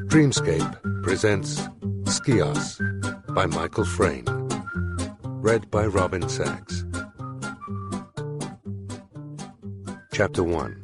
Dreamscape presents Skios by Michael Frayn. Read by Robin Sachs. Chapter 1.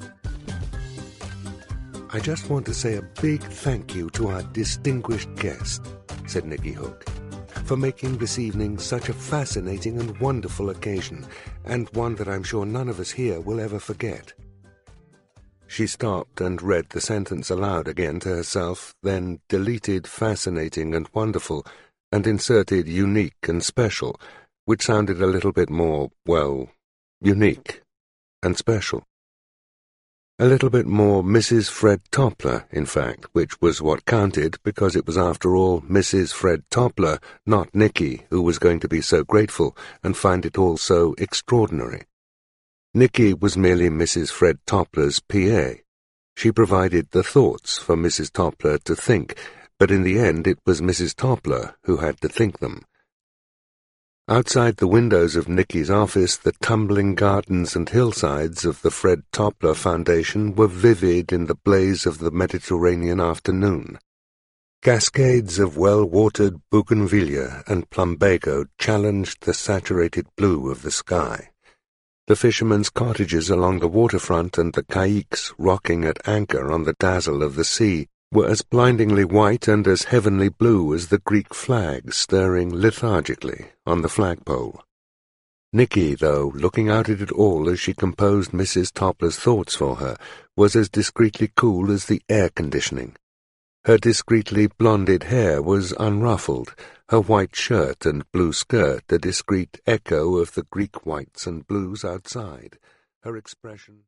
"I just want to say a big thank you to our distinguished guest," said Nicky Hook, "for making this evening such a fascinating and wonderful occasion, and one that I'm sure none of us here will ever forget." She stopped and read the sentence aloud again to herself, then deleted fascinating and wonderful, and inserted unique and special, which sounded a little bit more, well, unique and special. A little bit more Mrs. Fred Toppler, in fact, which was what counted, because it was after all Mrs. Fred Toppler, not Nicky, who was going to be so grateful and find it all so extraordinary. Nicky was merely Mrs. Fred Toppler's PA. She provided the thoughts for Mrs. Toppler to think, but in the end it was Mrs. Toppler who had to think them. Outside the windows of Nicky's office, the tumbling gardens and hillsides of the Fred Toppler Foundation were vivid in the blaze of the Mediterranean afternoon. Cascades of well-watered bougainvillea and plumbago challenged the saturated blue of the sky. The fishermen's cottages along the waterfront and the caiques rocking at anchor on the dazzle of the sea were as blindingly white and as heavenly blue as the Greek flag stirring lethargically on the flagpole. Nicky, though, looking out at it all as she composed Mrs. Toppler's thoughts for her, was as discreetly cool as the air conditioning. Her discreetly blonded hair was unruffled, her white shirt and blue skirt a discreet echo of the Greek whites and blues outside. Her expression